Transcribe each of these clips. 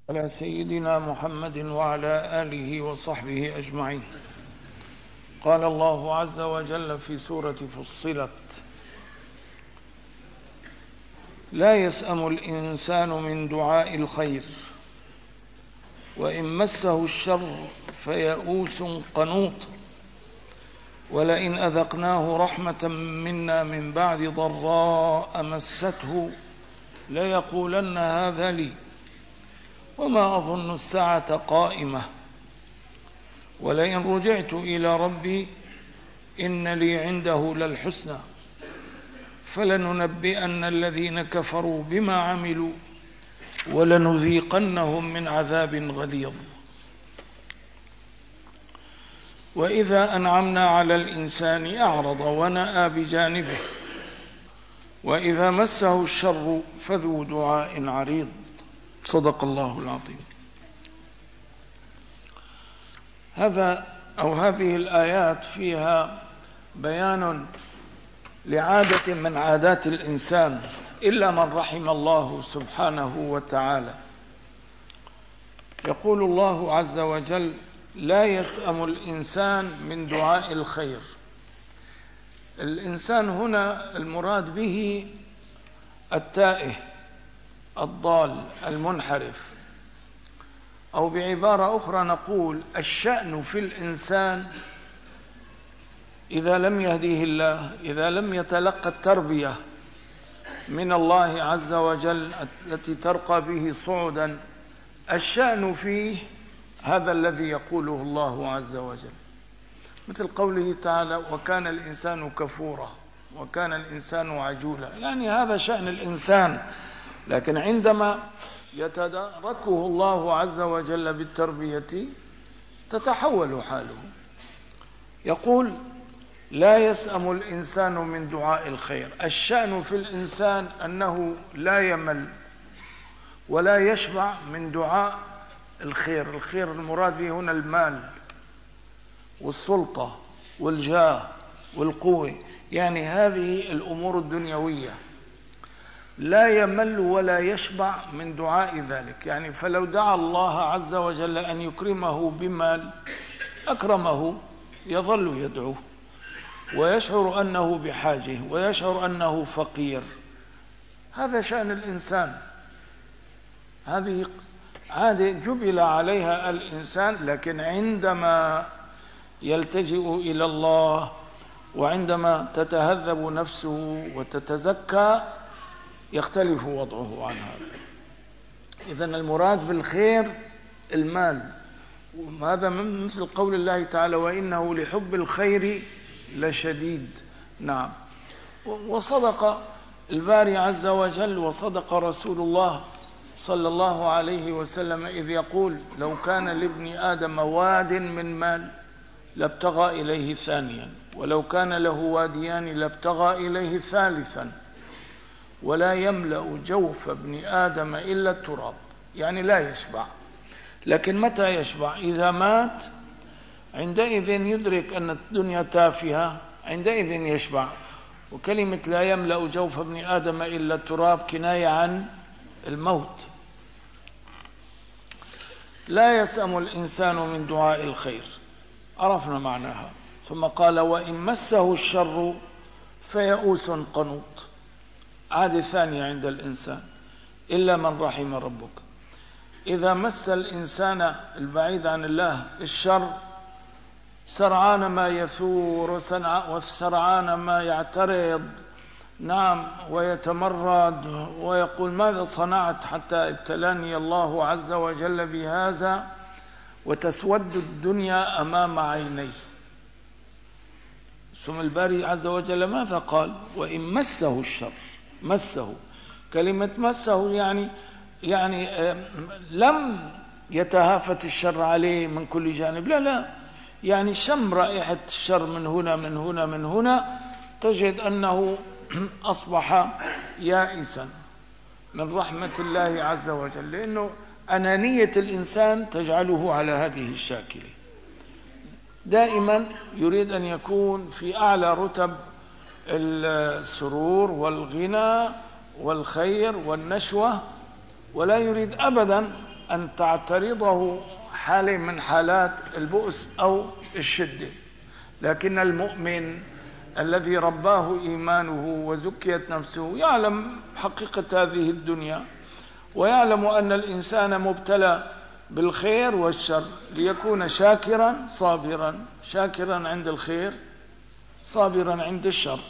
على سيدنا محمد وعلى آله وصحبه أجمعين. قال الله عز وجل في سورة فصلت: لا يسأم الإنسان من دعاء الخير وإن مسه الشر فيئوس قنوط ولئن أذقناه رحمة منا من بعد ضراء مسته ليقولن هذا لي وما أظن الساعة قائمة ولئن رجعت إلى ربي إن لي عنده للحسنى فلننبئن الذين كفروا بما عملوا ولنذيقنهم من عذاب غليظ. وإذا أنعمنا على الإنسان أعرض ونأى بجانبه وإذا مسه الشر فذو دعاء عريض. صدق الله العظيم. هذه الآيات فيها بيان لعادة من عادات الإنسان إلا من رحم الله سبحانه وتعالى. يقول الله عز وجل: لا يسأم الإنسان من دعاء الخير. الإنسان هنا المراد به التائه الضال المنحرف، أو بعبارة أخرى نقول الشأن في الإنسان إذا لم يهديه الله، إذا لم يتلقى التربية من الله عز وجل التي ترقى به صعدا، الشأن فيه هذا الذي يقوله الله عز وجل، مثل قوله تعالى: وكان الإنسان كفورا وكان الإنسان عجولا. يعني هذا شأن الإنسان، لكن عندما يتداركه الله عز وجل بالتربية تتحول حاله. يقول: لا يسأم الإنسان من دعاء الخير. الشأن في الإنسان أنه لا يمل ولا يشبع من دعاء الخير. الخير المراد به هنا المال والسلطة والجاه والقوة، يعني هذه الأمور الدنيوية. لا يمل ولا يشبع من دعاء ذلك. يعني فلو دعا الله عز وجل أن يكرمه بمال أكرمه، يظل يدعو ويشعر أنه بحاجة ويشعر أنه فقير. هذا شأن الإنسان، هذه عادة جبل عليها الإنسان، لكن عندما يلتجئ إلى الله وعندما تتهذب نفسه وتتزكى يختلف وضعه عن هذا. إذن المراد بالخير المال، وهذا مثل قول الله تعالى: وإنه لحب الخير لشديد. نعم، وصدق الباري عز وجل وصدق رسول الله صلى الله عليه وسلم إذ يقول: لو كان لابن آدم واد من مال لابتغى إليه ثانيا، ولو كان له واديان لابتغى إليه ثالثا، ولا يملأ جوف ابن آدم إلا التراب. يعني لا يشبع، لكن متى يشبع؟ إذا مات عندئذ يدرك أن الدنيا تافهة، عندئذ يشبع. وكلمة لا يملأ جوف ابن آدم إلا التراب كناية عن الموت. لا يسأم الإنسان من دعاء الخير، عرفنا معناها. ثم قال: وإن مسه الشر فيئوس قنوط. عادة ثانية عند الإنسان إلا من رحم ربك. إذا مس الإنسان البعيد عن الله الشر، سرعان ما يثور وسرعان ما يعترض، نعم، ويتمرد ويقول: ماذا صنعت حتى ابتلاني الله عز وجل بهذا؟ وتسود الدنيا أمام عينيه. ثم الباري عز وجل ماذا قال؟ وإن مسه الشر. مسه، كلمة مسه يعني لم يتهافت الشر عليه من كل جانب، لا، يعني شم رائحة الشر من هنا من هنا من هنا، تجد أنه أصبح يائسا من رحمة الله عز وجل، لأنه أنانية الإنسان تجعله على هذه الشاكلة. دائما يريد أن يكون في أعلى رتب السرور والغنى والخير والنشوة، ولا يريد أبدا أن تعترضه حالة من حالات البؤس أو الشدة، لكن المؤمن الذي رباه إيمانه وزكيت نفسه يعلم حقيقة هذه الدنيا، ويعلم أن الإنسان مبتلى بالخير والشر ليكون شاكرا صابرا، شاكرا عند الخير صابرا عند الشر.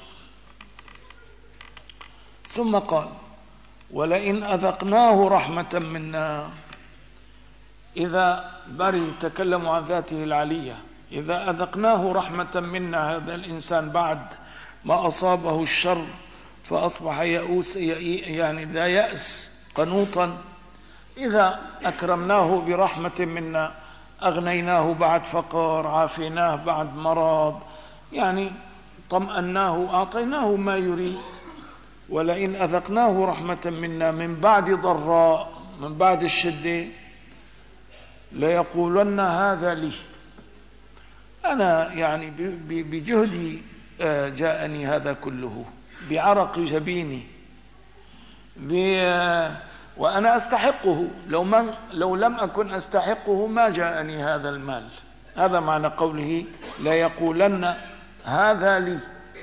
ثم قال: ولئن أذقناه رحمة منا. إذا باري يتكلم عن ذاته العلية، إذا أذقناه رحمة منا، هذا الإنسان بعد ما أصابه الشر فأصبح يئوس، يعني ذا يأس قنوطا، إذا أكرمناه برحمة منا أغنيناه بعد فقر، عافيناه بعد مرض، يعني طمأناه، أعطيناه ما يريد. ولئن أذقناه رحمة منا من بعد ضراء، من بعد الشدة، ليقولن هذا لي، أنا يعني بجهدي جاءني هذا كله، بعرق جبيني، وأنا أستحقه، لو لم أكن أستحقه ما جاءني هذا المال. هذا معنى قوله ليقولن هذا لي.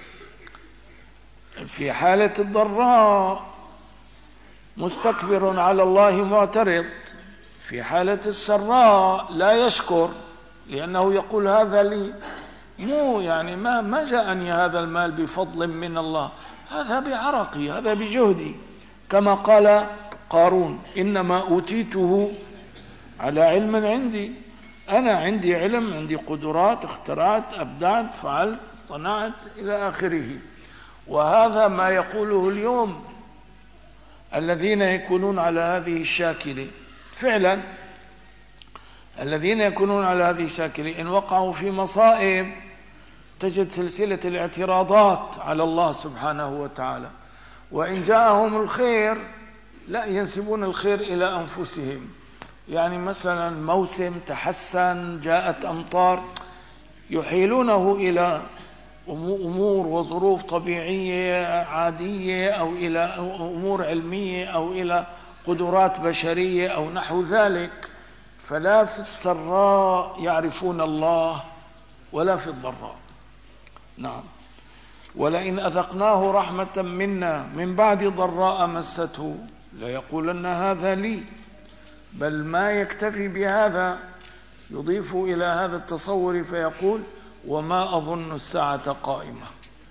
في حالة الضراء مستكبر على الله معترض، في حالة السراء لا يشكر لأنه يقول هذا لي، مو يعني ما جاءني هذا المال بفضل من الله، هذا بعرقي، هذا بجهدي. كما قال قارون: إنما أوتيته على علم عندي، أنا عندي علم، عندي قدرات، اخترعت، أبدعت، فعلت، صنعت، إلى آخره. وهذا ما يقوله اليوم الذين يكونون على هذه الشاكلة. فعلا الذين يكونون على هذه الشاكلة إن وقعوا في مصائب تجد سلسلة الاعتراضات على الله سبحانه وتعالى، وإن جاءهم الخير لا ينسبون الخير إلى أنفسهم. يعني مثلا موسم تحسن، جاءت أمطار، يحيلونه إلى أمور وظروف طبيعية عادية، أو إلى أمور علمية، أو إلى قدرات بشرية أو نحو ذلك. فلا في السراء يعرفون الله ولا في الضراء. نعم. ولئن أذقناه رحمة منا من بعد ضراء مسته ليقولن هذا لي. بل ما يكتفي بهذا، يضيف إلى هذا التصور فيقول: وما أظن الساعة قائمة.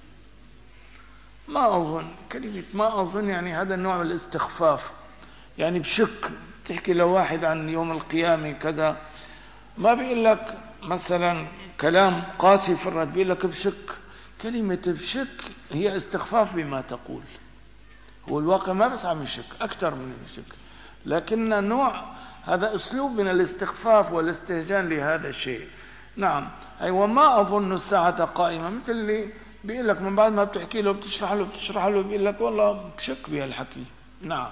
ما أظن، كلمة ما أظن يعني هذا النوع من الاستخفاف، يعني بشك. تحكي لواحد عن يوم القيامة كذا، ما بيقول لك مثلا كلام قاسي في الرد، بيقول لك بشك. كلمة بشك هي استخفاف بما تقول، هو الواقع ما بس عم يشك، أكثر من الشك، لكن نوع هذا أسلوب من الاستخفاف والاستهجان لهذا الشيء. نعم. أي وما أظن الساعة قائمة، مثل اللي بيقول لك من بعد ما بتحكي له بتشرح له بيقول لك والله بشك بهالحكي. نعم.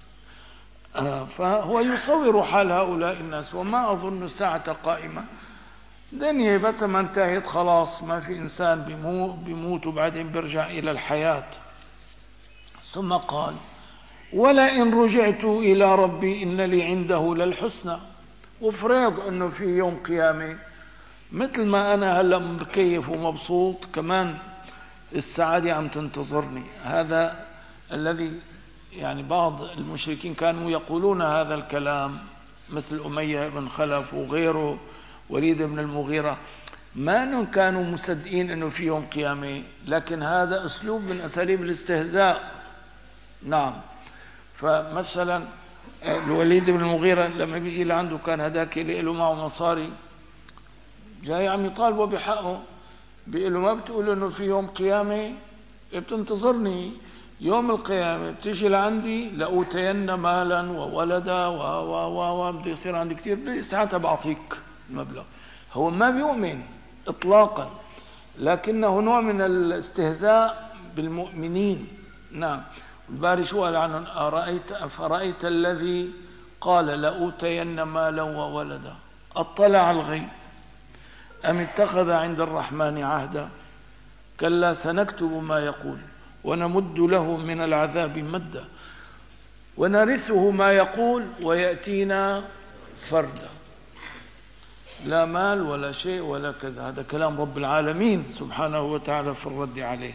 فهو يصور حال هؤلاء الناس: وما أظن الساعة قائمة، دنيا بتا ما انتهت خلاص، ما في إنسان بيموت وبعدين بيرجع إلى الحياة. ثم قال: ولئن رجعت إلى ربي إن لي عنده للحسنى. وفرض أنه في يوم قيامة مثل ما أنا هلأ مكيف ومبسوط، كمان السعادة عم تنتظرني. هذا الذي يعني بعض المشركين كانوا يقولون هذا الكلام، مثل أمية بن خلف وغيره، وليد بن المغيرة، ما أنهم كانوا مصدقين أنه في يوم قيامة، لكن هذا أسلوب من أساليب الاستهزاء. نعم. فمثلا الوليد بن المغيرة لما بيجي لعنده كان هداك له معه مصاري، جاي عم يطالبه بحقه، بيقول له: ما بتقول انه في يوم قيامه؟ بتنتظرني يوم القيامه، بتيجي لعندي لأوتين مالا وولدا بده يصير عندي كثير، بدي ساعتها بعطيك المبلغ. هو ما بيؤمن اطلاقا، لكنه نوع من الاستهزاء بالمؤمنين. نعم. الباري شو قال عنهم: أفرأيت الذي قال لأوتين مالا وولدا أطلع الغيب أم اتخذ عند الرحمن عهدا كلا سنكتب ما يقول ونمد له من العذاب مدا ونرثه ما يقول ويأتينا فردا، لا مال ولا شيء ولا كذا. هذا كلام رب العالمين سبحانه وتعالى في الرد عليه.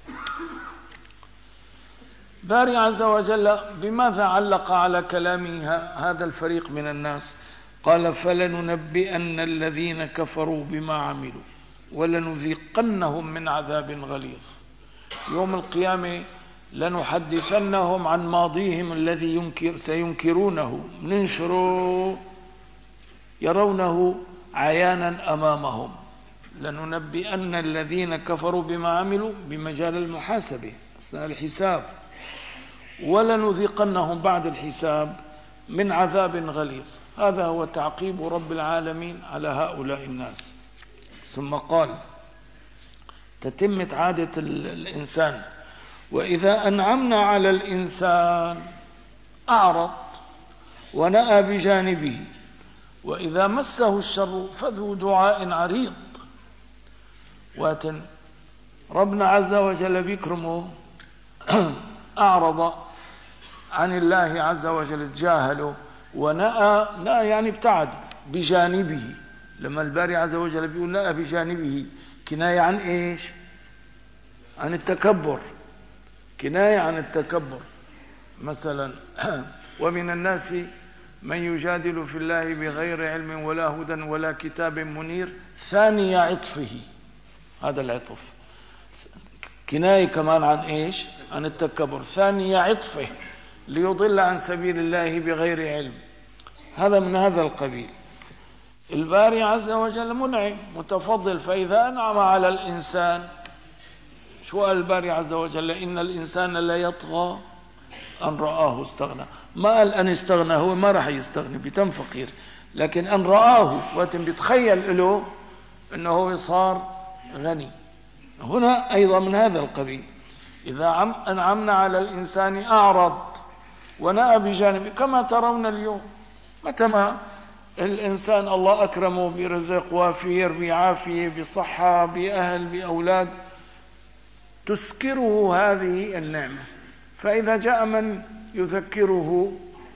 باري عز وجل بماذا علق على كلامه هذا الفريق من الناس؟ قال: فلننبئن الذين كفروا بما عملوا ولنذيقنهم من عذاب غليظ. يوم القيامة لنحدثنهم عن ماضيهم الذي سينكرونه، ننشره يرونه عيانا أمامهم. لننبئن الذين كفروا بما عملوا بمجال المحاسبة أثناء الحساب، ولنذيقنهم بعد الحساب من عذاب غليظ. هذا هو تعقيب رب العالمين على هؤلاء الناس. ثم قال: تتمت عادة الإنسان: وإذا أنعمنا على الإنسان أعرض ونأى بجانبه وإذا مسه الشر فذو دعاء عريض. واتن ربنا عز وجل بيكرمه أعرض عن الله عز وجل، تجاهله، ونأى يعني ابتعد بجانبه. لما الباري عز وجل بيقول نأى بجانبه كناية عن إيش؟ عن التكبر، كناية عن التكبر. مثلا: ومن الناس من يجادل في الله بغير علم ولا هدى ولا كتاب منير ثاني عطفه. هذا العطف كناية كمان عن إيش؟ عن التكبر. ثاني عطفه ليضل عن سبيل الله بغير علم. هذا من هذا القبيل. الباري عز وجل منعم متفضل، فإذا أنعم على الإنسان، شو قال الباري عز وجل؟ إن الإنسان لا يطغى أن رآه استغنى. ما قال أن استغنى، هو ما راح يستغني، بيتم فقير، لكن أن رآه وقت بيتخيل له أنه هو صار غني. هنا أيضا من هذا القبيل. إذا أنعمنا على الإنسان أعرض ونأى بجانبه، كما ترون اليوم متى ما الإنسان الله أكرمه برزق وافير، بعافية، بصحة، بأهل، بأولاد، تسكره هذه النعمة. فإذا جاء من يذكره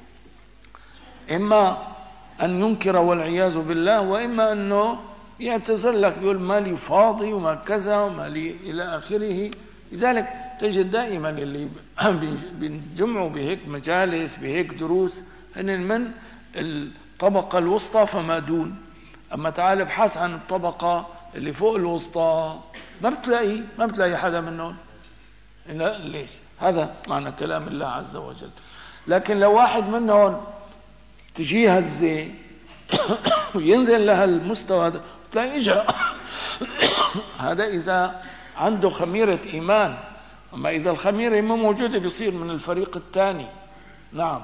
إما أن ينكر والعياذ بالله، وإما أنه يعتذر لك، يقول مالي فاضي وما كذا ومالي إلى آخره. لذلك تجد دائما اللي بينجمعوا بهيك مجالس بهيك دروس هن من الطبقة الوسطى فما دون. أما تعال ابحث عن الطبقة اللي فوق الوسطى ما بتلاقي حدا منهم. ليش؟ هذا معنى كلام الله عز وجل. لكن لو واحد منهم تجيه هزة وينزل لها المستوى هذا تلاقي إجا هذا إذا عنده خميرة إيمان. أما إذا الخميرة ما موجودة بيصير من الفريق الثاني. نعم.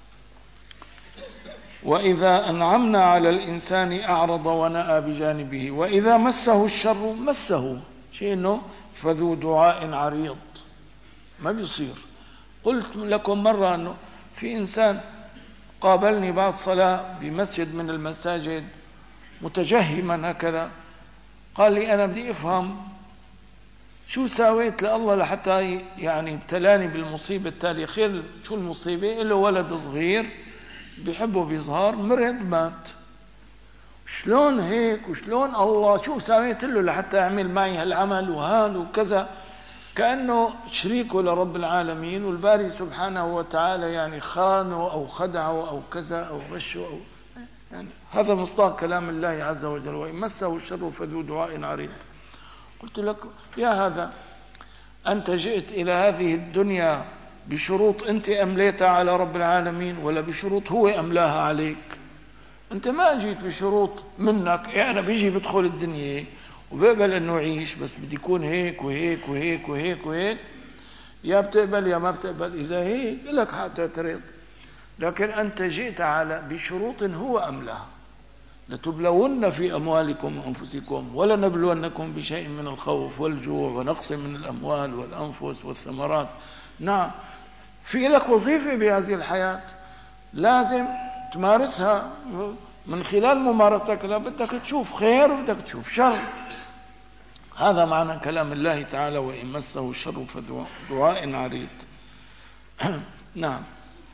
وإذا أنعمنا على الإنسان أعرض ونأى بجانبه وإذا مسه الشر مسه شيء إنه فذو دعاء عريض. ما بيصير. قلت لكم مرة أنه في إنسان قابلني بعد صلاة بمسجد من المساجد متجهما هكذا، قال لي أنا بدي أفهم شو ساويت لله لحتى يعني ابتلاني بالمصيبة التالية. خير شو المصيبة؟ له ولد صغير بيحبه بيظهر، مرض، مات. شلون هيك وشلون الله شو ساويت له لحتى يعمل معي هالعمل وهذا وكذا؟ كأنه شريكه لرب العالمين، والباري سبحانه وتعالى يعني خانه أو خدعه أو كذا أو غشه أو يعني هذا مصداق كلام الله عز وجل: وإن مسه الشر فذو دعاء عريض. قلت لك يا هذا، أنت جئت إلى هذه الدنيا بشروط أنت أمليتها على رب العالمين ولا بشروط هو أملاها عليك؟ أنت ما جيت بشروط منك، أنا بيجي بدخل الدنيا وبقبل أنه أعيش، بس بدي يكون هيك وهيك وهيك وهيك وهيك، يا بتقبل يا ما بتقبل. إذا هيك لك حق تعترض، لكن أنت جئت على بشروط هو أملاها: لتبلون في أموالكم وأنفسكم ولنبلونكم بشيء من الخوف والجوع ونقص من الأموال والأنفس والثمرات. نعم، في لك وظيفة بهذه الحياة لازم تمارسها. من خلال ممارستك بدك تشوف خير وبدك تشوف شر. هذا معنى كلام الله تعالى: وإن مسه الشر فذو دعاء عريض. نعم.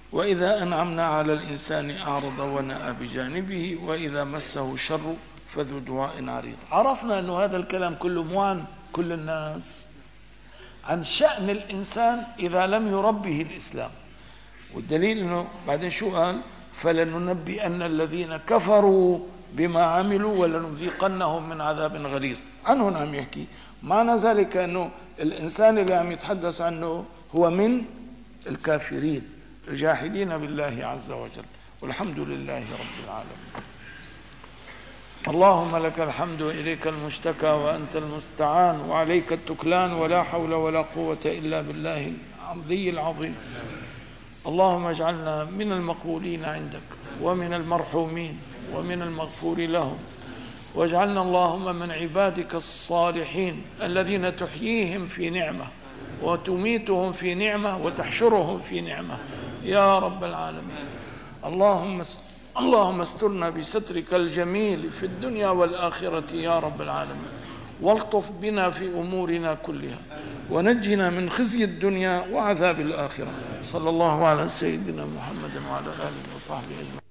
وإذا أنعمنا على الإنسان أعرض ونأى بجانبه وإذا مسه الشر فذو دعاء عريض. عرفنا أن هذا الكلام كله مو عن كل الناس، عن شأن الإنسان إذا لم يربه الإسلام. والدليل أنه بعدين شو قال؟ فلننبئن الذين كفروا بما عملوا ولنذيقنهم من عذاب غليظ. عنهم عم يحكي. معنى ذلك أنه الإنسان اللي عم يتحدث عنه هو من الكافرين الجاحدين بالله عز وجل. والحمد لله رب العالمين. اللهم لك الحمد وإليك المشتكى وأنت المستعان وعليك التكلان ولا حول ولا قوة إلا بالله العلي العظيم. اللهم اجعلنا من المقبولين عندك ومن المرحومين ومن المغفور لهم، واجعلنا اللهم من عبادك الصالحين الذين تحييهم في نعمة وتميتهم في نعمة وتحشرهم في نعمة يا رب العالمين. اللهم استرنا بسترك الجميل في الدنيا والآخرة يا رب العالمين، والطف بنا في أمورنا كلها، ونجنا من خزي الدنيا وعذاب الآخرة. صلى الله على سيدنا محمد وعلى آله وصحبه أجمعين.